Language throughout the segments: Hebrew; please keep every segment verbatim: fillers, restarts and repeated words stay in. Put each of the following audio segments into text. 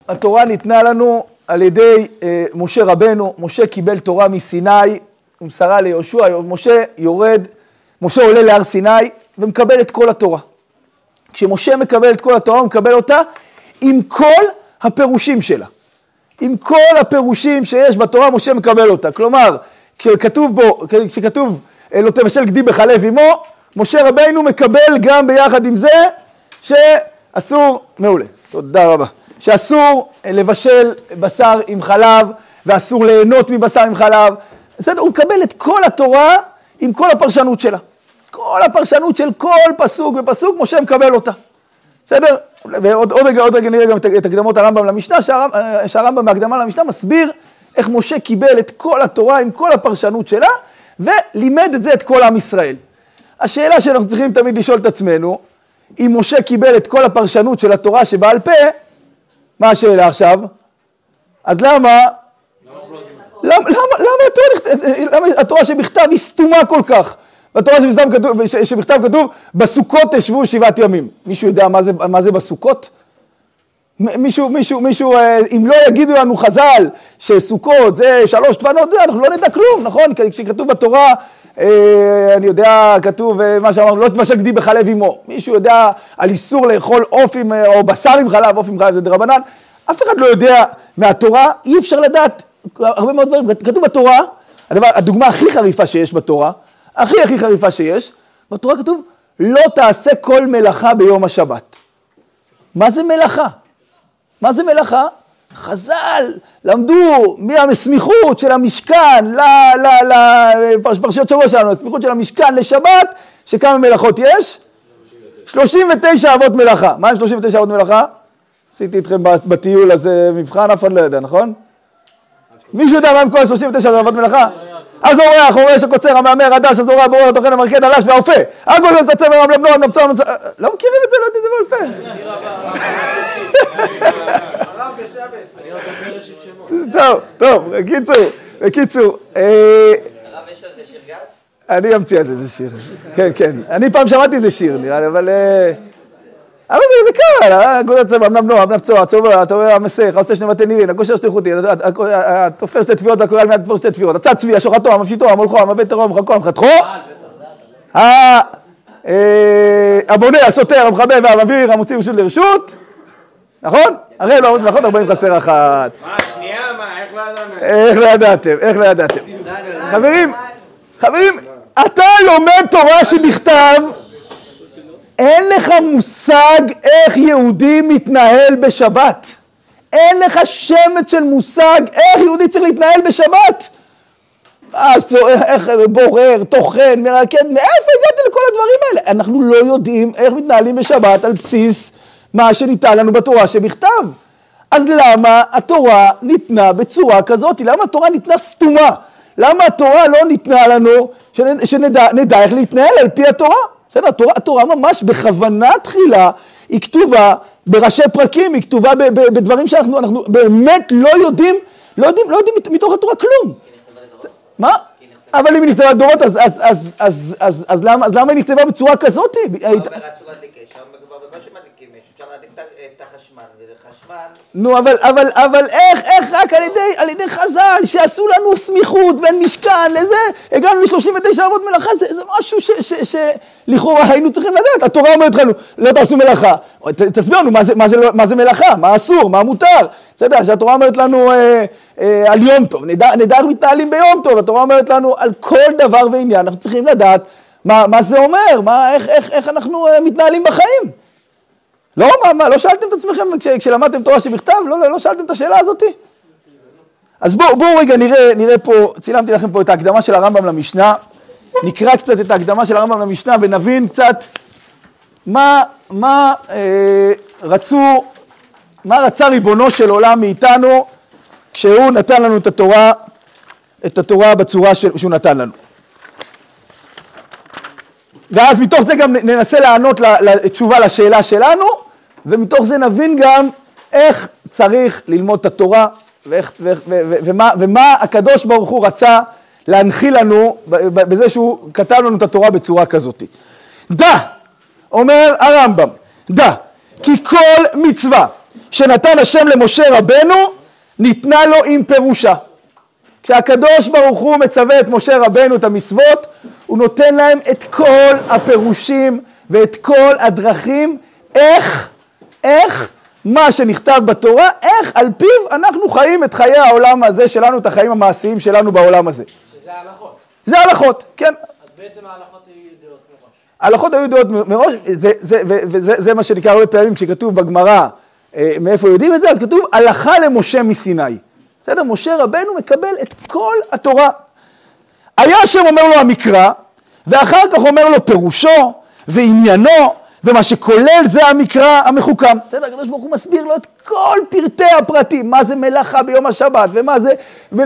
התורה ניתנה לנו על ידי אה, משה רבנו. משה קיבל תורה מסיני, ומסרה ליהושע. משה יורד, משה עולה להר סיני ומקבל את כל התורה. כשמשה מקבל את כל התורה, הוא מקבל אותה עם כל הפירושים שלה. עם כל הפירושים שיש בתורה, משה מקבל אותה. כלומר, כשכתוב בו, כשכתוב לא תבשל גדי בחלב אמו, משה רבינו מקבל גם ביחד עם זה שאסור, מעולה, תודה רבה, שאסור לבשל בשר עם חלב ואסור ליהנות מבשר עם חלב. בסדר, הוא מקבל את כל התורה עם כל הפרשנות שלה. כל הפרשנות של כל פסוק ופסוק, משה מקבל אותה. בסדר? ועוד עוד רגע, עוד רגע נראה גם את הקדמות הרמב"ם למשנה, שהרמב"ם, שהרמב"ם בהקדמה למשנה מסביר איך משה קיבל את כל התורה עם כל הפרשנות שלה, ולימד את זה את כל עם ישראל. השאלה שאנחנו צריכים תמיד לשאול את עצמנו, אם משה קיבל את כל הפרשנות של התורה שבעל פה, מה השאלה עכשיו? אז למה? למה, למה, למה התורה, למה התורה שבכתב היא סתומה כל כך? בתורה שבכתב כתוב, שבכתב כתוב, בסוכות תשבו שבעת ימים. מישהו יודע מה זה, מה זה בסוכות? מישהו, מישהו, מישהו, אם לא יגידו לנו חז"ל שסוכות זה שלוש דפנות, אנחנו לא נדע כלום, נכון? כשכתוב בתורה, אני יודע, כתוב מה שאמרנו, לא תבשל גדי בחלב אמו. מישהו יודע על איסור לאכול עוף עם, או בשר עם חלב, עוף עם חלב זה דרבנן. אף אחד לא יודע מהתורה, אי אפשר לדעת הרבה מאוד דברים. כתוב בתורה, הדבר, הדוגמה הכי חריפה שיש בתורה, הכי הכי חריפה שיש, בתורה כתוב, לא תעשה כל מלאכה ביום השבת. מה זה מלאכה? מה זה מלאכה? חז"ל למדו מהסמיכות של המשכן, לפרשיות שבוע שלנו, הסמיכות של המשכן לשבת, שכמה מלאכות יש? שלושים ותשע אבות מלאכה. מה עם שלושים ותשע אבות מלאכה? עשיתי אתכם בטיול הזה מבחן, אף אחד לא יודע, נכון? מישהו יודע מה עם כל שלושים ותשע אבות מלאכה? הזורח, הורש, הקוצר, המאמר, הדש, הזורע, בורר, הטוחן, המרקד, הלש והאופה. הגול, הצצה, מרמלב, נועם, נמצא, נמצא. לא מכירים את זה, לא יודעים את זה בעל פה. טוב, טוב, בקיצור, בקיצור. הרב, יש על זה שיר גל? אני אמציא על זה, זה שיר. כן, כן. אני פעם שמעתי איזה שיר, נראה לי, אבל... אבל זה קל, הגול הצבא, אמנם נועם, אמנם צועה, צובה, התעורר המסך, העושה שני בתי נירין, הקושר שליחותי, התופר שתי תפירות והקורא על מיד תפור שתי תפירות, הצד צבי, השוחתו, המפשיטו, המולכו, המבט תרום, המחלקו, המחתכו, הבונה, הסותר, המחבב והמביר, המוציא רשות לרשות, נכון? הרי לא, נכון, ארבעים חסר אחת. מה, שנייה, מה, איך לא ידענו? איך לא ידעתם, איך לא ידעתם. חברים, חברים, אתה לומד תורה שבכתב, אין לך מושג איך יהודי מתנהל בשבת. אין לך שמץ של מושג איך יהודי צריך להתנהל בשבת. איך בורר, תוכן, מרקד, מאיפה הגעתי לכל הדברים האלה? אנחנו לא יודעים איך מתנהלים בשבת על בסיס מה שניתן לנו בתורה שבכתב. אז למה התורה ניתנה בצורה כזאת? למה התורה ניתנה סתומה? למה התורה לא ניתנה לנו שנדע, נדע איך להתנהל על פי התורה? בסדר, התורה, התורה ממש בכוונה תחילה, היא כתובה בראשי פרקים, היא כתובה ב, ב, בדברים שאנחנו אנחנו באמת לא יודעים, לא יודעים, לא יודעים מתוך התורה כלום. מה? אבל אם היא נכתבה לדורות, אז, אז, אז, אז, אז, אז, למה, אז למה היא נכתבה בצורה כזאת? שם רצו להדליק אש, שם בקושי מדליקים אש, אפשר להדליק את החשמל, וזה חשמל... נו, אבל, אבל, אבל איך, איך רק על ידי, על ידי חז"ל, שעשו לנו סמיכות בין משכן לזה, הגענו ל-שלושים ותשע אבות מלאכה, זה, זה משהו ש, ש, ש, לכאורה היינו צריכים לדעת. התורה אומרת לנו, לא תעשו מלאכה. ת, תסביר לנו מה זה, מה זה, מה זה מלאכה, מה אסור, מה מותר. בסדר, שהתורה אומרת לנו אה, אה, על יום טוב, נדע, נדע מתנהלים ביום טוב, התורה אומרת לנו על כל דבר ועניין, אנחנו צריכים לדעת מה, מה זה אומר, מה, איך, איך, איך אנחנו אה, מתנהלים בחיים. לא, מה, מה, לא שאלתם את עצמכם כש, כשלמדתם תורה שבכתב? לא, לא, לא שאלתם את השאלה הזאת? אז בואו, בואו רגע נראה, נראה פה, צילמתי לכם פה את ההקדמה של הרמב"ם למשנה, נקרא קצת את ההקדמה של הרמב"ם למשנה ונבין קצת מה, מה אה, רצו, מה רצה ריבונו של עולם מאיתנו כשהוא נתן לנו את התורה, את התורה בצורה שהוא נתן לנו. ואז מתוך זה גם ננסה לענות לתשובה לשאלה שלנו, ומתוך זה נבין גם איך צריך ללמוד את התורה, ואיך, ו, ו, ו, ומה, ומה הקדוש ברוך הוא רצה להנחיל לנו בזה שהוא כתב לנו את התורה בצורה כזאת. דע, אומר הרמב"ם, דע, כי כל מצווה שנתן השם למשה רבנו, ניתנה לו עם פירושה. כשהקדוש ברוך הוא מצווה את משה רבנו את המצוות, הוא נותן להם את כל הפירושים ואת כל הדרכים, איך, איך, מה שנכתב בתורה, איך על פיו אנחנו חיים את חיי העולם הזה שלנו, את החיים המעשיים שלנו בעולם הזה. שזה ההלכות. זה ההלכות, כן. אז בעצם ההלכות היו ידועות מראש. ההלכות היו ידועות מראש, זה, זה, וזה, זה מה שנקרא הרבה פעמים כשכתוב בגמרא, מאיפה יודעים את זה, אז כתוב הלכה למשה מסיני. בסדר? משה רבנו מקבל את כל התורה. היה השם אומר לו המקרא, ואחר כך אומר לו פירושו ועניינו, ומה שכולל זה המקרא המחוכם. בסדר? הקדוש ברוך הוא מסביר לו את כל פרטי הפרטים, מה זה מלאכה ביום השבת, ומה זה,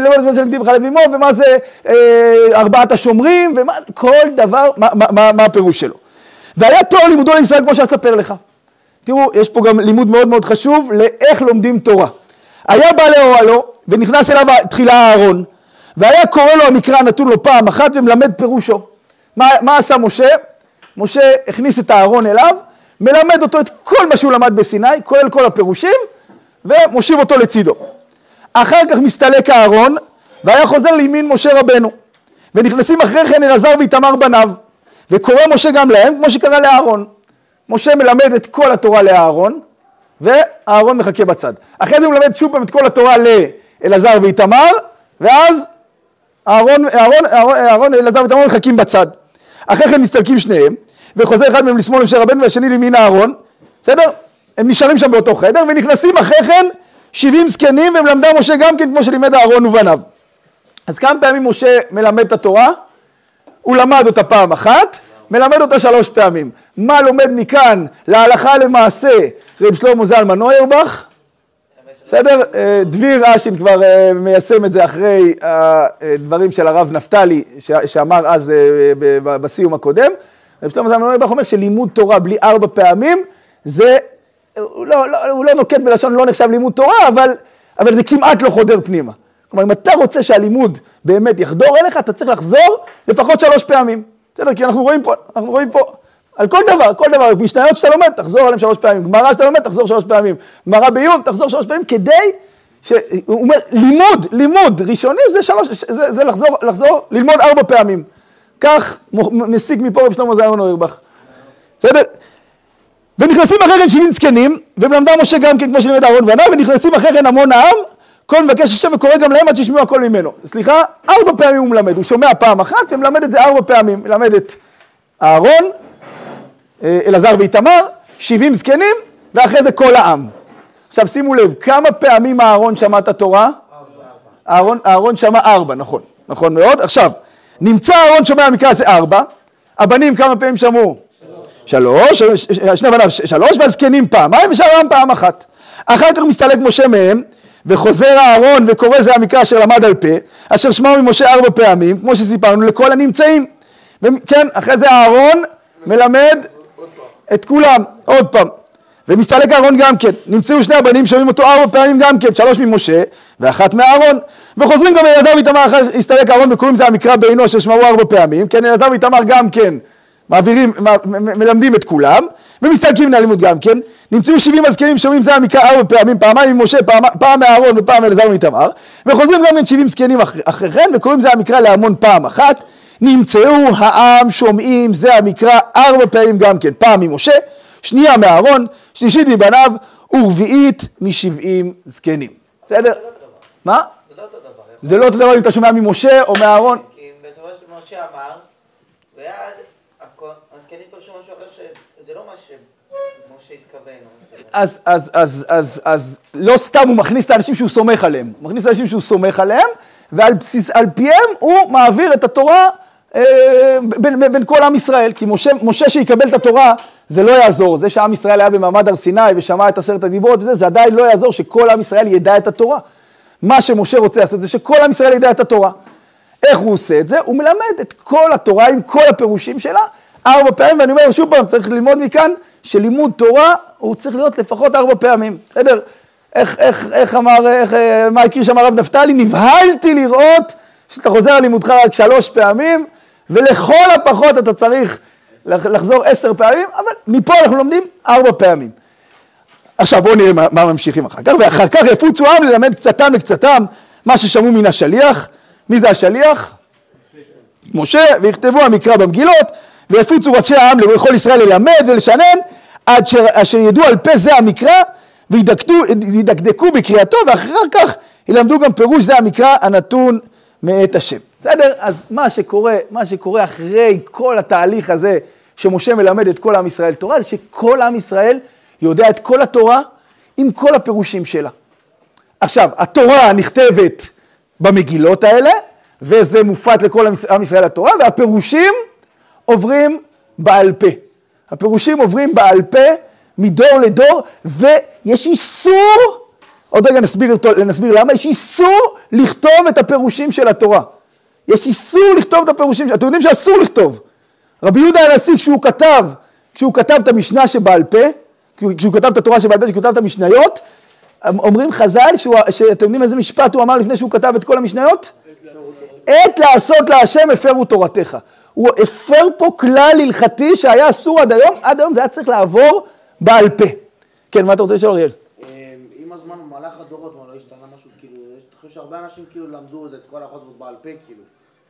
ומה זה אה, ארבעת השומרים, ומה, כל דבר, מה, מה, מה, מה הפירוש שלו. והיה תואר לימודו לישראל כמו שאספר לך. תראו, יש פה גם לימוד מאוד מאוד חשוב לאיך לומדים תורה. היה בא לאוהלו, ונכנס אליו תחילה אהרון, והיה קורא לו המקרא נתון לו פעם אחת ומלמד פירושו. מה, מה עשה משה? משה הכניס את אהרון אליו, מלמד אותו את כל מה שהוא למד בסיני, כולל כל הפירושים, ומושיב אותו לצידו. אחר כך מסתלק אהרון, והיה חוזר לימין משה רבנו. ונכנסים אחרי כן אלעזר ואיתמר בניו, וקורא משה גם להם, כמו שקרא לאהרון. משה מלמד את כל התורה לאהרון, ואהרון מחכה בצד. אחרי זה הוא מלמד שוב פעם את כל התורה לאלעזר ואיתמר, ואז אהרון, אהרון, אהרון, אהרון, אלעזר ואיתמר מחכים בצד. אחרי כן מסתלקים שניהם, וחוזר אחד מהם לשמאל משה רבנו והשני לימין אהרון, בסדר? הם נשארים שם באותו חדר, ונכנסים אחרי כן שבעים זקנים, ומלמדה משה גם כן כמו שלימד אהרון ובניו. אז כמה פעמים משה מלמד את התורה? הוא למד אותה פעם אחת, מלמד אותה שלוש פעמים. מה לומד מכאן להלכה למעשה רב שלמה זלמן אוירבך? בסדר? דביר אשין כבר מיישם את זה אחרי הדברים של הרב נפתלי שאמר אז בסיום הקודם. רב שלמה זלמן אוירבך אומר שלימוד תורה בלי ארבע פעמים זה, הוא לא, לא, הוא לא נוקט בלשון, לא נחשב לימוד תורה, אבל, אבל זה כמעט לא חודר פנימה. כלומר, אם אתה רוצה שהלימוד באמת יחדור אליך, אתה צריך לחזור לפחות שלוש פעמים. בסדר? כי אנחנו רואים פה, אנחנו רואים פה, על כל דבר, כל דבר, משניות שאתה לומד, תחזור עליהם שלוש פעמים, גמרא שאתה לומד, תחזור שלוש פעמים, גמרא בעיון, תחזור שלוש פעמים, כדי, ש... הוא אומר, לימוד, לימוד ראשוני, זה שלוש, זה, זה לחזור, לחזור, ללמוד ארבע פעמים. כך מסיק מפה רב שלמה זלמן אוירבך. בסדר? ונכנסים אחרי כן שבעים זקנים, ומלמדה משה גם כן כמו שלימד אהרון ובניו, ונכנסים אחרי כן המון העם, כל מבקש השם וקורא גם להם עד שישמעו הכל ממנו. סליחה, ארבע פעמים הוא מלמד, הוא שומע פעם אחת ומלמד את זה ארבע פעמים. מלמד את אהרון, אלעזר ואיתמר, שבעים זקנים, ואחרי זה כל העם. עכשיו שימו לב, כמה פעמים אהרון שמע את התורה? אהרון, אהרון שמע ארבע, נכון, נכון מאוד. עכשיו, נמצא אהרון שומע המקרא זה ארבע, הבנים כמה פעמים שמעו? שלוש, שלוש, שני בניו שלוש, והזקנים פעמיים, ושאר העם פעם אחת. אחר כך מסתלק משה מהם, וחוזר אהרון וקורא זה המקרא אשר למד על פה, אשר שמעו ממשה ארבע פעמים, כמו שסיפרנו, לכל הנמצאים. וכן, אחרי זה אהרון מלמד את כולם, עוד פעם. ומסתלק אהרון גם כן, נמצאו שני הבנים, שומעים אותו ארבע פעמים גם כן, שלוש ממשה ואחת מאהרון. וחוזרים גם אלעזר ואיתמר, אחר הסתלק אהרון וקוראים זה המקרא בעינו אשר שמעו ארבע פעמים, כן, אלעזר ואיתמר גם כן. מעבירים, מלמדים את כולם, ומסתלקים מהלימוד גם כן. נמצאו שבעים הזקנים שומעים זה המקרא ארבע פעמים, פעמיים ממשה, פעם, פעם מאהרון ופעם אלעזר ואיתמר, וחוזרים גם בין שבעים זקנים אחרי, אחרי כן, וקוראים זה המקרא להמון פעם אחת. נמצאו העם שומעים זה המקרא ארבע פעמים גם כן, פעם ממשה, שנייה מאהרון, שלישית מבניו, ורביעית משבעים זקנים. בסדר? מה? זה לא אותו דבר. זה לא אותו דבר אם אתה שומע ממשה או מאהרון. כי בסופו של דבר משה אמר, ואז הזקנים פרשו משהו אחר שזה לא מה שמשה התכוון. אז, אז, אז, אז, אז לא סתם הוא מכניס את האנשים שהוא סומך עליהם. הוא מכניס את האנשים שהוא סומך עליהם, ועל בסיס, על פיהם הוא מעביר את התורה אה, בין, בין כל עם ישראל. כי משה, משה שיקבל את התורה, זה לא יעזור. זה שעם ישראל היה במעמד הר סיני ושמע את עשרת הדיברות וזה, זה עדיין לא יעזור שכל עם ישראל ידע את התורה. מה שמשה רוצה לעשות זה שכל עם ישראל ידע את התורה. איך הוא עושה את זה? הוא מלמד את כל התורה עם כל הפירושים שלה, ארבע פעמים, ואני אומר שוב פעם, צריך ללמוד מכאן שלימוד תורה הוא צריך להיות לפחות ארבע פעמים. בסדר? איך, איך, איך אמר, איך, מה הקריא שם הרב נפתלי? נבהלתי לראות שאתה חוזר על לימודך רק שלוש פעמים, ולכל הפחות אתה צריך לחזור עשר פעמים, אבל מפה אנחנו לומדים ארבע פעמים. עכשיו בואו נראה מה, מה ממשיכים אחר כך, ואחר כך יפוצו עם ללמד קצתם לקצתם מה ששמעו מן השליח. מי זה השליח? משה, ויכתבו המקרא במגילות, ויפוצו ראשי העם לכל ישראל ללמד ולשנן, עד אשר ידעו על פה זה המקרא, וידקדקו בקריאתו, ואחר כך ילמדו גם פירוש זה המקרא הנתון מאת השם. בסדר? אז מה שקורה, מה שקורה אחרי כל התהליך הזה, שמשה מלמד את כל עם ישראל תורה, זה שכל עם ישראל יודע את כל התורה עם כל הפירושים שלה. עכשיו, התורה נכתבת במגילות האלה, וזה מופת לכל עם ישראל התורה, והפירושים עוברים בעל פה. הפירושים עוברים בעל פה מדור לדור, ויש איסור, עוד רגע נסביר, נסביר למה, יש איסור לכתוב את הפירושים של התורה. יש איסור לכתוב את הפירושים, אתם יודעים שאסור לכתוב. רבי יהודה הנשיא, כשהוא כתב, כשהוא כתב את המשנה שבעל פה, כשהוא כתב את התורה שבעל פה, כשהוא כתב את המשניות, אומרים חז"ל, שאתם יודעים איזה משפט הוא אמר לפני שהוא כתב את כל המשניות? עת לעשות להשם הפרו תורתך. הוא הפר פה כלל הלכתי שהיה אסור עד היום, עד היום זה היה צריך לעבור בעל פה. כן, מה אתה רוצה לשאול, אריאל? עם הזמן, במהלך הדורות, מה לא השתנה משהו, כאילו, אני חושב שהרבה אנשים כאילו למדו את כל ההלכות בעל פה, כאילו,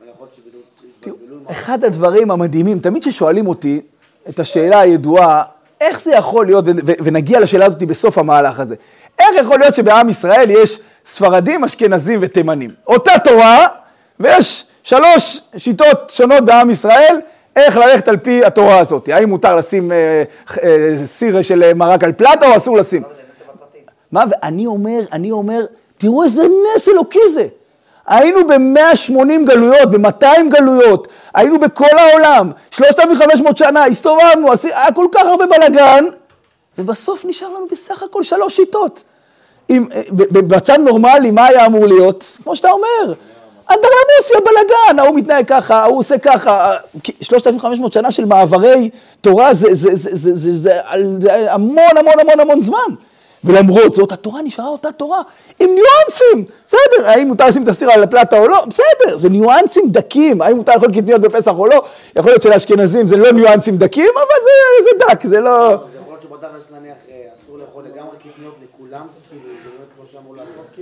אחד הדברים המדהימים, תמיד ששואלים אותי את השאלה הידועה, איך זה יכול להיות, ונגיע לשאלה הזאת בסוף המהלך הזה, איך יכול להיות שבעם ישראל יש ספרדים, אשכנזים ותימנים? אותה תורה, ויש שלוש שיטות שונות בעם ישראל, איך ללכת על פי התורה הזאת. האם מותר לשים אה, אה, סיר של מרק על פלטה או אסור לשים? מה, ואני אומר, אני אומר, תראו איזה נס אלוקי זה. היינו ב-מאה ושמונים גלויות, ב-מאתיים גלויות, היינו בכל העולם, שלושת אלפים וחמש מאות שנה, הסתובבנו, היה כל כך הרבה בלגן, ובסוף נשאר לנו בסך הכל שלוש שיטות. אם, במצב נורמלי, מה היה אמור להיות? כמו שאתה אומר, אנדרלמוסיה בלגן, ההוא מתנהג ככה, ההוא עושה ככה, שלושת אלפים וחמש מאות שנה של מעברי תורה, זה, זה, זה, זה, זה, זה, זה המון המון המון המון זמן. ולמרות זאת, התורה נשארה אותה תורה, עם ניואנסים, בסדר, האם מותר לשים את הסיר על הפלטה או לא, בסדר, זה ניואנסים דקים, האם מותר לאכול קטניות בפסח או לא, יכול להיות שלאשכנזים זה לא ניואנסים דקים, אבל זה, זה דק, זה לא... זה יכול להיות שבתכלס נניח אסור לאכול לגמרי קטניות לכולם, כאילו, זה באמת כמו שאמור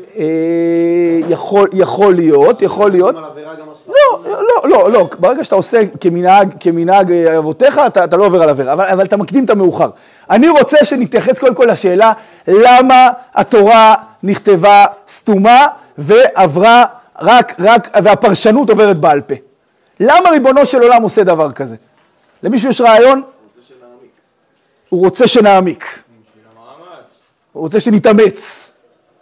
לעשות, כאילו? יכול להיות, יכול להיות. לא, לא, לא, לא, ברגע שאתה עושה כמנהג אבותיך, אתה לא עובר על עבירה, אבל אתה מקדים את המאוחר. אני רוצה שנתייחס קודם כל לשאלה, למה התורה נכתבה סתומה ועברה רק, רק, והפרשנות עוברת בעל פה. למה ריבונו של עולם עושה דבר כזה? למישהו יש רעיון? הוא רוצה שנעמיק. הוא רוצה שנתאמץ.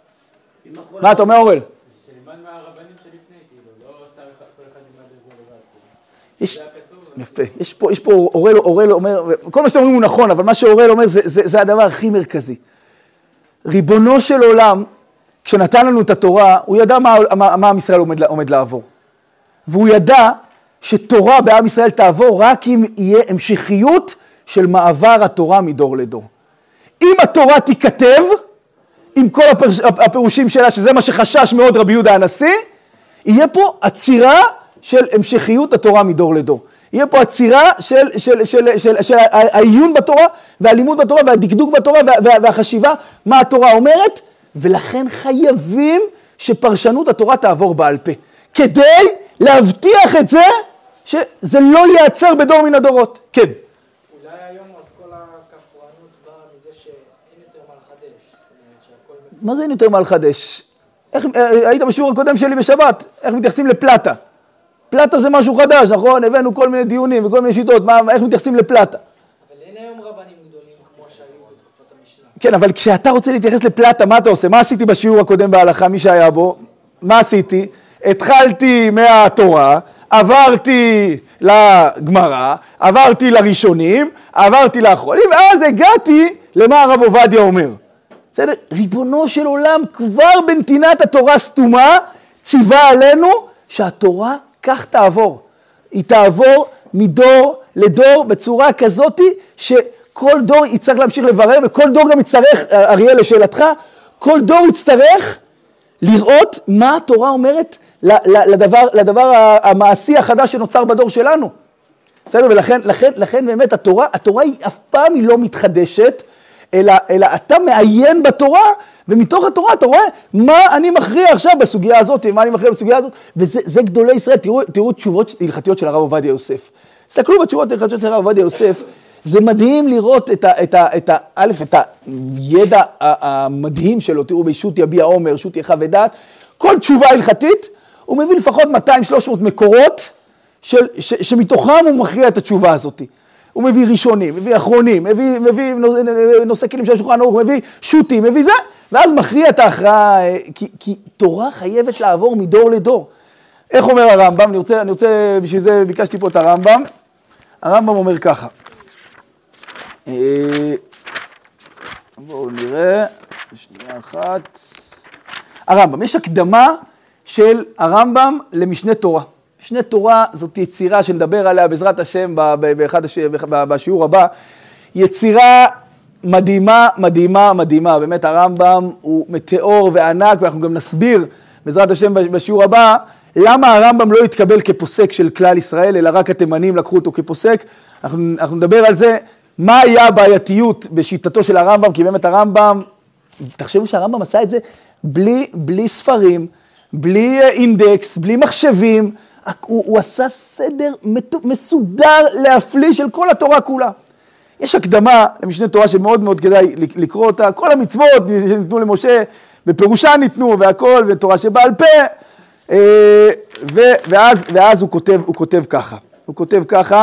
מה אתה אומר, אורל? שנלמד מהרבנים שלפני, כאילו, לא סתם כל אחד ילמד את זה לבד. יפה, יש פה, יש פה, אורל, אורל אומר, כל מה שאתם אומרים הוא נכון, אבל מה שאורל אומר זה, זה, זה הדבר הכי מרכזי. ריבונו של עולם, כשנתן לנו את התורה, הוא ידע מה, מה, מה עם ישראל עומד, עומד לעבור. והוא ידע שתורה בעם ישראל תעבור רק אם יהיה המשכיות של מעבר התורה מדור לדור. אם התורה תיכתב, עם כל הפרש, הפירושים שלה, שזה מה שחשש מאוד רבי יהודה הנשיא, יהיה פה עצירה של המשכיות התורה מדור לדור. יהיה פה עצירה של, של, של, של, של, של העיון בתורה, והלימוד בתורה, והדקדוק בתורה, וה, והחשיבה, מה התורה אומרת, ולכן חייבים שפרשנות התורה תעבור בעל פה, כדי להבטיח את זה, שזה לא ייעצר בדור מן הדורות. כן. אולי היום אז כל הכפרנות באה מזה שאין יותר מה לחדש. מה זה אין יותר מה לחדש? איך, היית בשיעור הקודם שלי בשבת, איך מתייחסים לפלטה? פלטה זה משהו חדש, נכון? הבאנו כל מיני דיונים וכל מיני שיטות, מה, איך מתייחסים לפלטה? אבל אין היום רבנים גדולים כמו שהיו בתקופת המשנה. כן, אבל כשאתה רוצה להתייחס לפלטה, מה אתה עושה? מה עשיתי בשיעור הקודם בהלכה, מי שהיה בו? מה עשיתי? התחלתי מהתורה, עברתי לגמרא, עברתי לראשונים, עברתי לאחרונים, ואז הגעתי למה הרב עובדיה אומר. בסדר? ריבונו של עולם כבר בנתינת התורה סתומה, ציווה עלינו שהתורה כך תעבור. היא תעבור מדור לדור בצורה כזאת שכל דור יצטרך להמשיך לברר, וכל דור גם יצטרך, אריאל לשאלתך, כל דור יצטרך לראות מה התורה אומרת לדבר, לדבר המעשי החדש שנוצר בדור שלנו. בסדר? ולכן, לכן, לכן באמת התורה, התורה היא אף פעם היא לא מתחדשת, אלא, אלא אתה מעיין בתורה, ומתוך התורה אתה רואה מה אני מכריע עכשיו בסוגיה הזאת, מה אני מכריע בסוגיה הזאת, וזה זה גדולי ישראל, תראו, תראו תשובות הלכתיות של הרב עובדיה יוסף. תסתכלו בתשובות הלכתיות של הרב עובדיה יוסף, זה מדהים לראות את ה, את ה, את ה, א', את הידע המדהים שלו, תראו בישות יביע עומר, שות יחה ודעת, כל תשובה הלכתית, הוא מביא לפחות מאתיים שלוש מאות מקורות, של, ש, שמתוכם הוא מכריע את התשובה הזאת. הוא מביא ראשונים, מביא אחרונים, מביא, מביא נושא כלים של השולחן ערוך, מביא שוטים, מביא זה, ואז מכריע את ההכרעה, כי, כי תורה חייבת לעבור מדור לדור. איך אומר הרמב"ם? אני רוצה, אני רוצה, בשביל זה ביקשתי פה את הרמב"ם. הרמב"ם אומר ככה. בואו נראה, שנייה אחת. הרמב"ם, יש הקדמה של הרמב"ם למשנה תורה. משנה תורה זאת יצירה שנדבר עליה בעזרת השם באחד בשיעור הבא. יצירה מדהימה, מדהימה, מדהימה. באמת הרמב"ם הוא מטאור וענק, ואנחנו גם נסביר בעזרת השם בשיעור הבא, למה הרמב"ם לא התקבל כפוסק של כלל ישראל, אלא רק התימנים לקחו אותו כפוסק. אנחנו, אנחנו נדבר על זה, מה היה הבעייתיות בשיטתו של הרמב"ם, כי באמת הרמב"ם, תחשבו שהרמב"ם עשה את זה בלי, בלי ספרים, בלי אינדקס, בלי מחשבים, הוא, הוא עשה סדר מסודר להפליא של כל התורה כולה. יש הקדמה למשנה תורה שמאוד מאוד כדאי לקרוא אותה, כל המצוות שניתנו למשה, בפירושה ניתנו והכל, ותורה שבעל פה, ואז, ואז הוא כותב, הוא כותב ככה, הוא כותב ככה,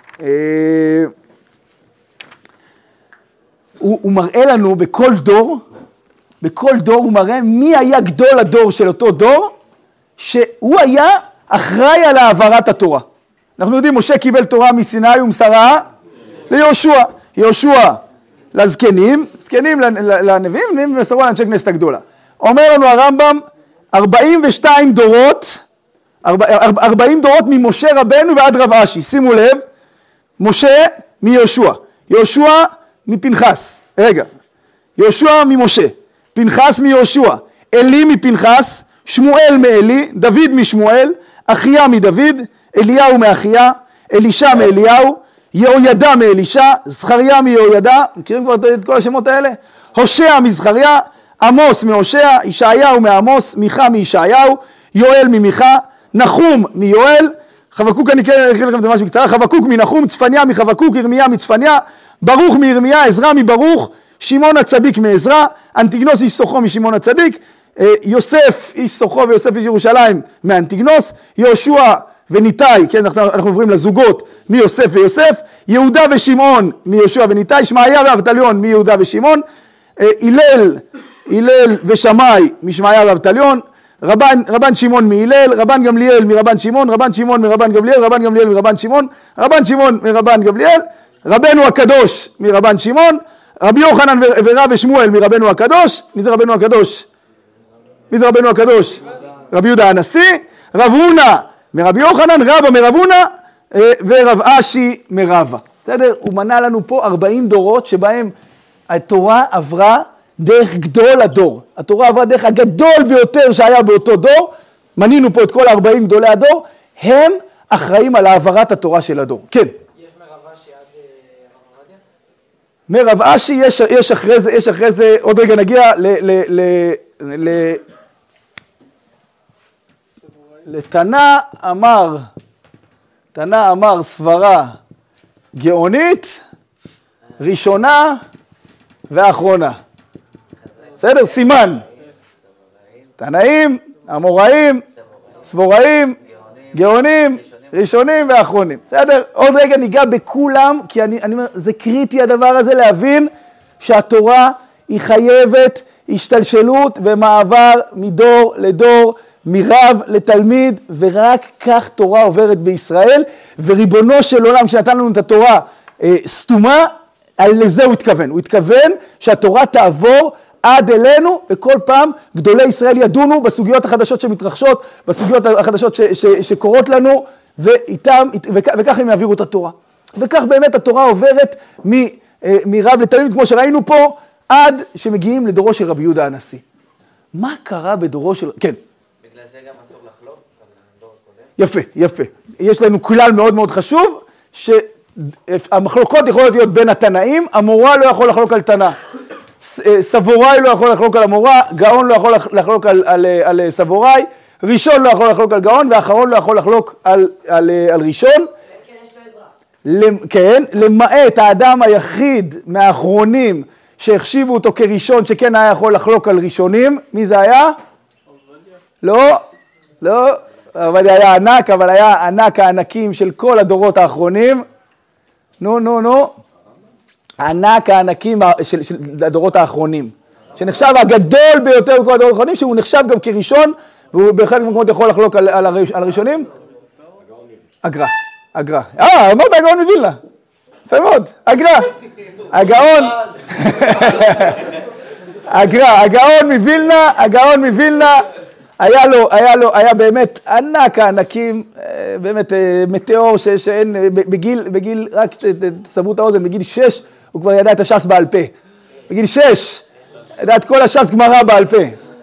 הוא, הוא מראה לנו בכל דור, בכל דור הוא מראה מי היה גדול הדור של אותו דור, שהוא היה אחראי על העברת התורה. אנחנו יודעים, משה קיבל תורה מסיני ומסרה ליהושע, יהושע לזקנים, זקנים לנביאים, נביאים ומסרו לאנשי כנסת הגדולה. אומר לנו הרמב"ם, ארבעים ושתיים דורות, ארבעים דורות ממשה רבנו ועד רב אשי, שימו לב, משה מיהושע, יהושע מפנחס, רגע, יהושע ממשה, פנחס מיהושע, אלי מפנחס, שמואל מאלי, דוד משמואל, אחיה מדוד, אליהו מאחיה, אלישע מאליהו, יהוידע מאלישע, זכריה מיהוידע, מכירים כבר את כל השמות האלה? הושע מזכריה, עמוס מהושע, ישעיהו מעמוס, מיכה מישעיהו, יואל ממיכה, נחום מיואל, חבקוק, אני כן אקריא לכם את זה משהו בקצרה, חבקוק מנחום, צפניה מחבקוק, ירמיה מצפניה, ברוך מירמיה, עזרא מברוך, שמעון הצדיק מעזרא, אנטיגנוס איש סוחו משמעון הצדיק, יוסף איש סוחו ויוסף איש ירושלים מאנטיגנוס, יהושע וניתאי, כן, אנחנו, אנחנו עוברים לזוגות מיוסף ויוסף, יהודה ושמעון מיהושע וניתאי, שמעיה ואבטליון מיהודה ושמעון, הלל, הלל ושמאי משמעיה ואבטליון, רבן, רבן שמעון מהלל, רבן גמליאל מרבן שמעון, רבן שמעון מרבן גמליאל, רבן גמליאל מרבן שמעון, רבן שמעון מרבן גמליאל, רבנו הקדוש מרבן שמעון, רבי יוחנן ורב ושמואל מרבנו הקדוש. מי זה רבנו הקדוש? מי זה רבנו הקדוש? רבי יהודה הנשיא, רב הונא מרבי יוחנן, רבא מרב הונא ורב אשי מרבא. בסדר? הוא מנה לנו פה ארבעים דורות שבהם התורה עברה דרך גדול הדור. התורה עברה דרך הגדול ביותר שהיה באותו דור. מנינו פה את כל ארבעים גדולי הדור. הם אחראים על העברת התורה של הדור. כן. יש מרב אשי עד רב עובדיה? מרב אשי יש, יש אחרי זה, יש אחרי זה, עוד רגע נגיע ל... ל, ל, ל לתנא אמר, תנא אמר סברה גאונית, ראשונה ואחרונה. בסדר? סימן. תנאים, אמוראים, סבוראים, גאונים, ראשונים ואחרונים. בסדר? עוד רגע ניגע בכולם, כי אני, אני אומר, זה קריטי הדבר הזה להבין שהתורה היא חייבת השתלשלות ומעבר מדור לדור, מרב לתלמיד, ורק כך תורה עוברת בישראל, וריבונו של עולם, כשנתן לנו את התורה אה, סתומה, על לזה הוא התכוון. הוא התכוון שהתורה תעבור עד אלינו, וכל פעם גדולי ישראל ידונו בסוגיות החדשות שמתרחשות, בסוגיות החדשות ש, ש, שקורות לנו, ואיתם, וכ, וכך הם יעבירו את התורה. וכך באמת התורה עוברת מ, אה, מרב לתלמיד, כמו שראינו פה, עד שמגיעים לדורו של רבי יהודה הנשיא. מה קרה בדורו של... כן. בגלל זה גם אסור לחלוק על הדור הקודם? יפה, יפה. יש לנו כלל מאוד מאוד חשוב, שהמחלוקות יכולות להיות בין התנאים, המורה לא יכול לחלוק על תנא. סבוראי לא יכול לחלוק על המורה, גאון לא יכול לחלוק על, על, על סבוראי, ראשון לא יכול לחלוק על גאון, ואחרון לא יכול לחלוק על, על, על ראשון. כן, למעט האדם היחיד מהאחרונים שהחשיבו אותו כראשון, שכן היה יכול לחלוק על ראשונים. מי זה היה? לא, לא, אבל היה ענק, אבל היה ענק הענקים של כל הדורות האחרונים. נו, נו, נו. ענק הענקים של, של הדורות האחרונים, שנחשב הגדול ביותר בכל הדורות האחרונים, שהוא נחשב גם כראשון, והוא באחד מקומות יכול לחלוק על, על, על הראשונים? אגרא, אגרא. אה, אמרת הגאון מווילנה. יפה מאוד, אגרא. הגאון, אגרא, הגאון מווילנה, הגאון מווילנה, היה לו, היה לו, היה באמת ענק הענקים, באמת מטאור שאין, בגיל, בגיל, רק תסברו את האוזן, בגיל שש, הוא כבר ידע את הש"ס בעל פה. בגיל שש, ידע את כל הש"ס גמרא בעל פה.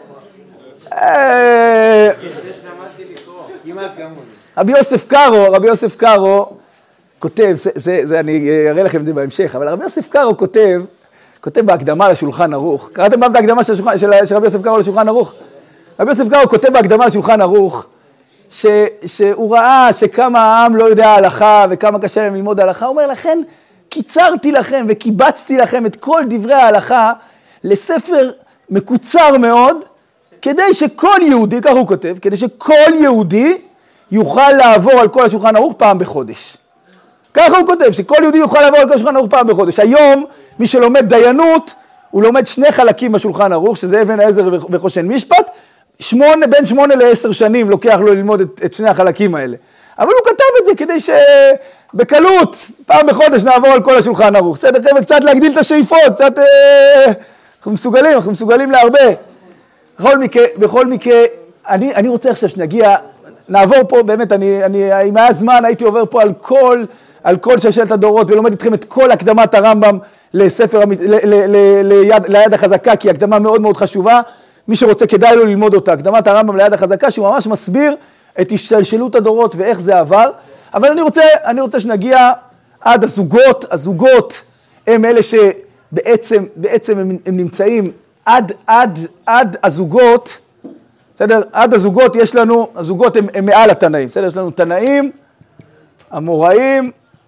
רבי יוסף קארו, רבי יוסף קארו כותב, זה, זה, אני אראה לכם את זה בהמשך, אבל רבי יוסף קארו כותב, כותב בהקדמה לשולחן ערוך. קראתם פעם את ההקדמה של, של, של רבי יוסף קארו לשולחן ערוך? רבי יוסף קארו כותב בהקדמה לשולחן ערוך, ש, שהוא ראה שכמה העם לא יודע הלכה וכמה קשה להם ללמוד הלכה, הוא אומר לכן, קיצרתי לכם וקיבצתי לכם את כל דברי ההלכה לספר מקוצר מאוד, כדי שכל יהודי, כך הוא כותב, כדי שכל יהודי יוכל לעבור על כל השולחן ערוך פעם בחודש. ככה הוא כותב, שכל יהודי יוכל לעבור על כל השולחן ערוך פעם בחודש. היום, מי שלומד דיינות, הוא לומד שני חלקים בשולחן ערוך, שזה אבן העזר וחושן משפט, שמונה, בין שמונה לעשר שנים לוקח לו ללמוד את, את שני החלקים האלה. אבל הוא כתב את זה כדי שבקלות, פעם בחודש נעבור על כל השולחן ערוך. בסדר, חבר'ה, קצת להגדיל את השאיפות, קצת, אה, אנחנו מסוגלים, אנחנו מסוגלים להרבה. בכל מקרה, בכל מקרה, אני, אני רוצה עכשיו שנגיע, נעבור פה, באמת, אני, אני, אם היה זמן, הייתי עובר פה על כל, על כל ששת הדורות, ולומד איתכם את כל הקדמת הרמב"ם לספר, ל, ל, ל, ליד, ליד החזקה, כי הקדמה מאוד מאוד חשובה. מי שרוצה כדאי לו ללמוד אותה, הקדמת הרמב"ם ליד החזקה, שהוא ממש מסביר את השתלשלות הדורות ואיך זה עבר. אבל אני רוצה, אני רוצה שנגיע עד הזוגות. הזוגות הם אלה שבעצם, בעצם הם, הם נמצאים עד, עד, עד הזוגות, בסדר? עד הזוגות יש לנו, הזוגות הם, הם מעל התנאים, בסדר? יש לנו תנאים, אמוראים,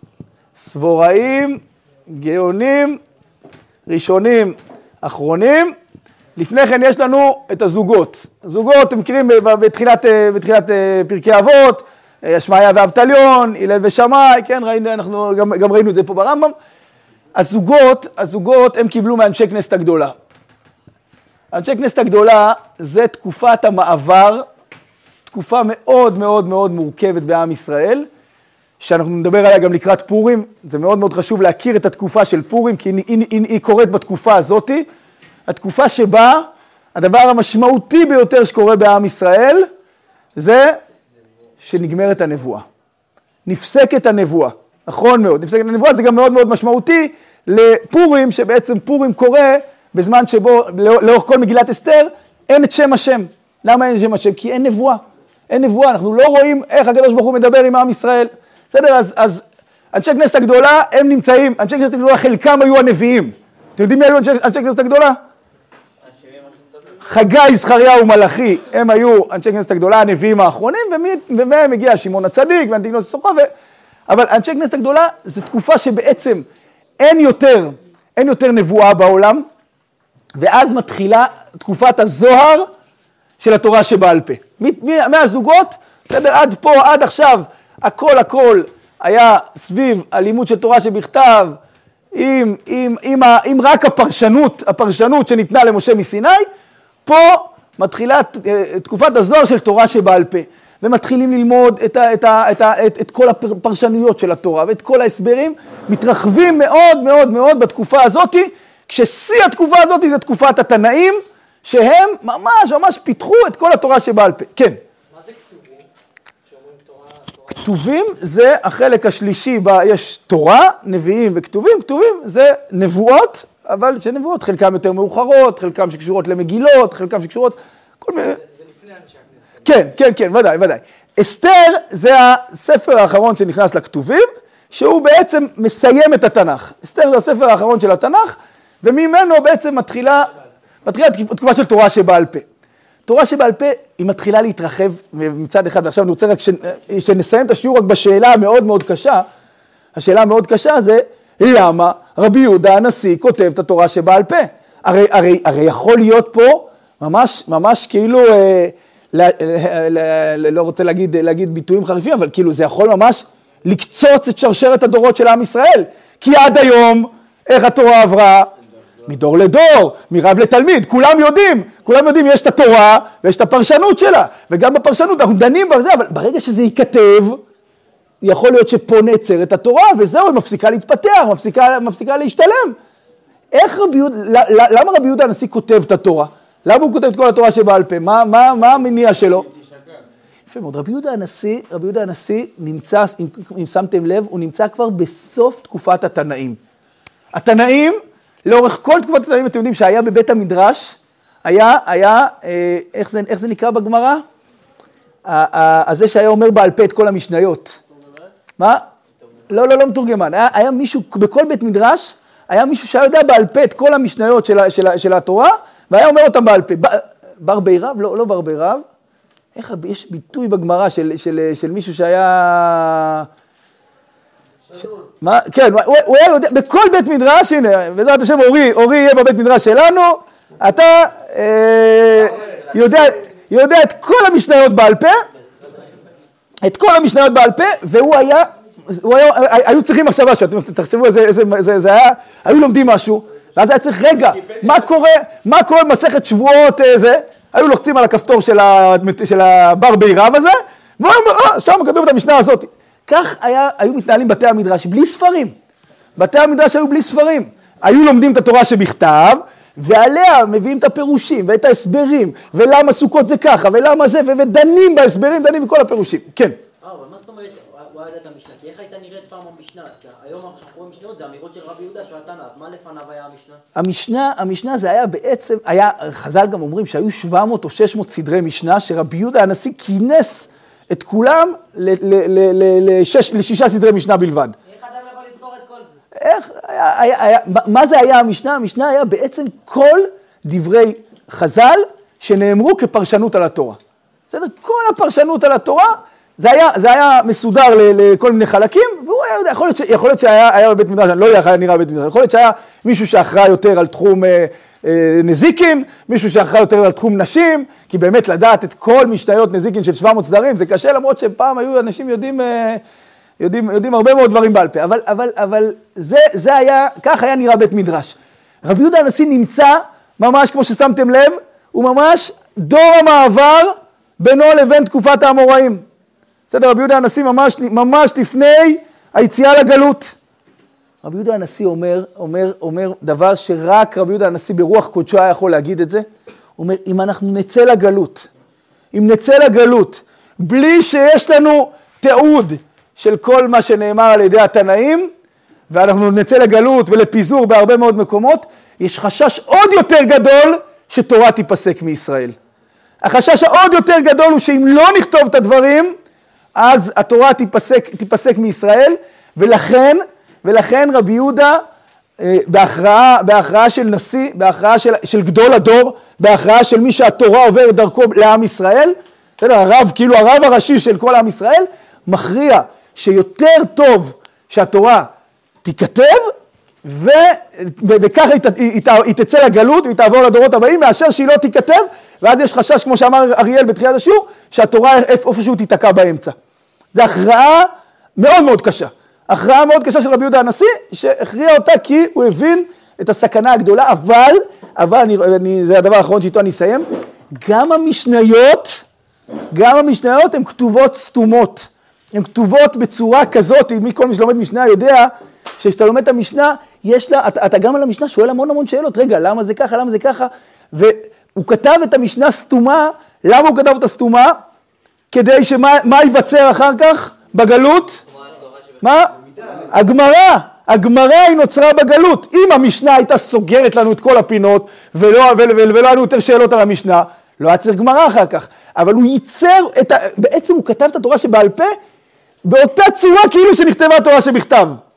סבוראים, גאונים, ראשונים, אחרונים. לפני כן יש לנו את הזוגות. הזוגות, אתם מכירים בתחילת, בתחילת פרקי אבות, שמעיה ואבטליון, הלל ושמאי, כן, ראינו, אנחנו גם, גם ראינו את זה פה ברמב"ם. הזוגות, הזוגות הם קיבלו מאנשי כנסת הגדולה. אנשי כנסת הגדולה זה תקופת המעבר, תקופה מאוד מאוד מאוד מורכבת בעם ישראל, שאנחנו נדבר עליה גם לקראת פורים. זה מאוד מאוד חשוב להכיר את התקופה של פורים, כי היא, היא, היא, היא קורית בתקופה הזאת. התקופה שבה הדבר המשמעותי ביותר שקורה בעם ישראל, זה שנגמרת הנבואה. נפסקת הנבואה. נכון מאוד, נפסקת הנבואה, זה גם מאוד מאוד משמעותי לפורים, שבעצם פורים קורה בזמן שבו, לאורך כל מגילת אסתר, אין את שם השם. למה אין שם השם? כי אין נבואה. אין נבואה, אנחנו לא רואים איך הקדוש ברוך הוא מדבר עם עם ישראל. בסדר, אז, אז אנשי כנסת הגדולה, הם נמצאים, אנשי כנסת הגדולה, חלקם היו הנביאים. אתם יודעים מי היו אנשי, אנשי כנסת הגדולה? חגי, זכריה ומלאכי, הם היו אנשי כנסת הגדולה, הנביאים האחרונים, ומהם הגיע שמעון הצדיק ואנטיגנוס סוחה, ו... אבל אנשי כנסת הגדולה, זו תקופה שבעצם אין יותר, אין יותר נבואה בעולם, ואז מתחילה תקופת הזוהר של התורה שבעל פה. מהזוגות, בסדר, עד פה, עד עכשיו, הכל הכל היה סביב הלימוד של תורה שבכתב, עם, עם, עם, עם רק הפרשנות, הפרשנות שניתנה למשה מסיני, פה מתחילה תקופת הזוהר של תורה שבעל פה, ומתחילים ללמוד את, ה, את, ה, את, ה, את, את כל הפרשנויות של התורה, ואת כל ההסברים, מתרחבים מאוד מאוד מאוד בתקופה הזאת, כששיא התקופה הזאת זה תקופת התנאים, שהם ממש ממש פיתחו את כל התורה שבעל פה. כן. מה זה כתובים? שאומרים תורה, תורה... כתובים זה החלק השלישי, בה יש תורה, נביאים וכתובים. כתובים זה נבואות, אבל שנבואות, חלקם יותר מאוחרות, חלקם שקשורות למגילות, חלקם שקשורות... כל מיני... זה, זה לפני אנשי הכנסת. כן, כן, כן, ודאי, ודאי. אסתר זה הספר האחרון שנכנס לכתובים, שהוא בעצם מסיים את התנ"ך. אסתר זה הספר האחרון של התנ"ך, וממנו בעצם מתחילה, מתחילה תקופה של תורה שבעל פה. תורה שבעל פה היא מתחילה להתרחב מצד אחד, ועכשיו אני רוצה רק שנסיים את השיעור רק בשאלה המאוד מאוד קשה, השאלה המאוד קשה זה, למה רבי יהודה הנשיא כותב את התורה שבעל פה? הרי, הרי, הרי יכול להיות פה ממש, ממש כאילו, אה, ל, ל, ל, לא רוצה להגיד, להגיד ביטויים חריפים, אבל כאילו זה יכול ממש לקצוץ את שרשרת הדורות של עם ישראל. כי עד היום, איך התורה עברה? מדור לדור, מרב לתלמיד, כולם יודעים, כולם יודעים, יש את התורה ויש את הפרשנות שלה, וגם בפרשנות אנחנו דנים בזה, אבל ברגע שזה ייכתב, יכול להיות שפה נעצר את התורה, וזהו, היא מפסיקה להתפתח, מפסיקה, מפסיקה להשתלם. איך רבי יהודה, למה רבי יהודה הנשיא כותב את התורה? למה הוא כותב את כל התורה שבעל פה? מה, מה, מה המניע שלו? יפה מאוד, רבי יהודה הנשיא, רבי יהודה הנשיא נמצא, אם, אם שמתם לב, הוא נמצא כבר בסוף תקופת התנאים. התנאים, לאורך כל תקופת התנאים, אתם יודעים שהיה בבית המדרש, היה, היה, אה, איך זה, איך זה נקרא בגמרא? הזה שהיה אומר בעל פה את כל המשניות. מה? לא, לא, לא מתורגמן. היה, היה מישהו, בכל בית מדרש, היה מישהו שהיה יודע בעל פה את כל המשניות של, של, של התורה, והיה אומר אותם בעל פה. בר בי רב? לא, לא בר בי רב. איך, יש ביטוי בגמרא של, של, של מישהו שהיה... ש... מה? כן, הוא, הוא היה יודע, בכל בית מדרש, הנה, בעזרת השם אורי, אורי יהיה בבית מדרש שלנו, אתה אה, יודע, יודע את כל המשניות בעל פה, את כל המשניות בעל פה, והוא היה, הוא היה, היו צריכים מחשבה שאתם תחשבו, זה, זה, זה, זה היה, היו לומדים משהו, ואז היה צריך, רגע, מה קורה, מה קורה במסכת שבועות, זה, היו לוחצים על הכפתור של, ה, של הבר בי רב הזה, והוא אומר, אה, שם כתוב את המשנה הזאת. כך היה, היו מתנהלים בתי המדרש, בלי ספרים. בתי המדרש היו בלי ספרים. היו לומדים את התורה שבכתב, ועליה מביאים את הפירושים ואת ההסברים, ולמה סוכות זה ככה, ולמה זה, ודנים בהסברים, דנים בכל הפירושים. כן. אה, אבל מה זאת אומרת, הוא היה את המשנה? כי איך הייתה נראית פעם המשנה? כי היום אנחנו רואים משניות, זה אמירות של רבי יהודה שהוא התנא, מה לפניו היה המשנה? המשנה, המשנה זה היה בעצם, היה, חז"ל גם אומרים שהיו שבע מאות או שש מאות סדרי משנה, שרבי יהודה הנשיא כינס את כולם לשישה סדרי משנה בלבד. איך אדם יכול לזכור את כל זה? איך, היה, היה, היה, מה זה היה המשנה? המשנה היה בעצם כל דברי חז"ל שנאמרו כפרשנות על התורה. בסדר? כל הפרשנות על התורה, זה היה, זה היה מסודר לכל מיני חלקים, והוא היה יודע, יכול להיות, יכול להיות שהיה היה בבית מדרש, אני לא יודע איך היה נראה בבית מדרש, יכול להיות שהיה מישהו שאחראי יותר על תחום אה, אה, נזיקין, מישהו שאחראי יותר על תחום נשים, כי באמת לדעת את כל משניות נזיקין של שבע מאות סדרים, זה קשה, למרות שפעם היו אנשים יודעים, אה, יודעים, יודעים הרבה מאוד דברים בעל פה, אבל, אבל, אבל זה, זה היה, כך היה נראה בית מדרש. רבי יהודה הנשיא נמצא, ממש כמו ששמתם לב, הוא ממש דור המעבר בינו לבין תקופת האמוראים. בסדר, רבי יהודה הנשיא ממש, ממש לפני היציאה לגלות. רבי יהודה הנשיא אומר, אומר, אומר דבר שרק רבי יהודה הנשיא ברוח קודשו היה יכול להגיד את זה. הוא אומר, אם אנחנו נצא לגלות, אם נצא לגלות, בלי שיש לנו תיעוד של כל מה שנאמר על ידי התנאים, ואנחנו נצא לגלות ולפיזור בהרבה מאוד מקומות, יש חשש עוד יותר גדול שתורה תיפסק מישראל. החשש העוד יותר גדול הוא שאם לא נכתוב את הדברים, אז התורה תיפסק, תיפסק מישראל, ולכן, ולכן רבי יהודה, בהכרעה, בהכרעה של נשיא, בהכרעה של, של גדול הדור, בהכרעה של מי שהתורה עובר דרכו לעם ישראל, הרב, כאילו הרב הראשי של כל עם ישראל, מכריע שיותר טוב שהתורה תיכתב, ו, ו, וכך היא, היא, היא תצא לגלות והיא תעבור לדורות הבאים, מאשר שהיא לא תיכתב, ואז יש חשש, כמו שאמר אריאל בתחילת השיעור, שהתורה איפשהו תיתקע באמצע. זו הכרעה מאוד מאוד קשה. הכרעה מאוד קשה של רבי יהודה הנשיא, שהכריע אותה כי הוא הבין את הסכנה הגדולה, אבל, אבל אני, אני, זה הדבר האחרון שאיתו אני אסיים, גם המשניות, גם המשניות הן כתובות סתומות. הן כתובות בצורה כזאת, מכל מי שלומד משנה יודע, שכשאתה לומד את המשנה, יש לה, אתה, אתה גם על המשנה שואל המון המון שאלות, רגע, למה זה ככה, למה זה ככה, והוא כתב את המשנה סתומה, למה הוא כתב אותה סתומה? כדי שמה מה ייווצר אחר כך בגלות? מה? הגמרא, הגמרא היא נוצרה בגלות. אם המשנה הייתה סוגרת לנו את כל הפינות, ולא, ולא, ולא היו יותר שאלות על המשנה, לא היה צריך גמרא אחר כך. אבל הוא ייצר, את ה... בעצם הוא כתב את התורה שבעל פה, באותה צורה כאילו שנכתבה התורה שבכתב.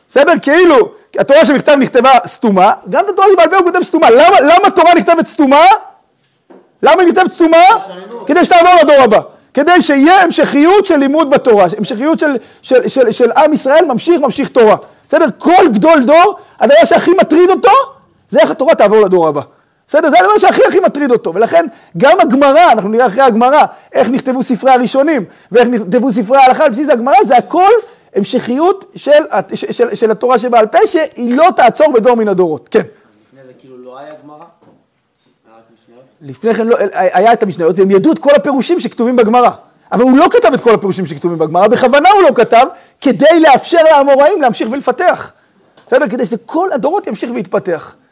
בסדר? כאילו, התורה שבכתב נכתבה סתומה, גם התורה שבעל פה הוא כותב סתומה. למה, למה התורה נכתבת סתומה? למה היא נכתבת סתומה? כדי שתעבור לדור הבא. כדי שיהיה המשכיות של לימוד בתורה, המשכיות של, של, של, של עם ישראל ממשיך, ממשיך תורה. בסדר? כל גדול דור, הדבר שהכי מטריד אותו, זה איך התורה תעבור לדור הבא. בסדר? זה הדבר שהכי הכי מטריד אותו. ולכן גם הגמרא, אנחנו נראה אחרי הגמרא, איך נכתבו ספרי הראשונים, ואיך נכתבו ספרי ההלכה על בסיס הגמרא, זה הכל המשכיות של, של, של, של התורה שבעל פה, שהיא לא תעצור בדור מן הדורות. כן. לפני זה כאילו לא היה גמרא? לפני כן לא, היה את המשניות, והם ידעו את כל הפירושים שכתובים בגמרא. אבל הוא לא כתב את כל הפירושים שכתובים בגמרא, בכוונה הוא לא כתב, כדי לאפשר לאמוראים להמשיך ולפתח. בסדר? כדי שכל הדורות ימשיך ויתפתח.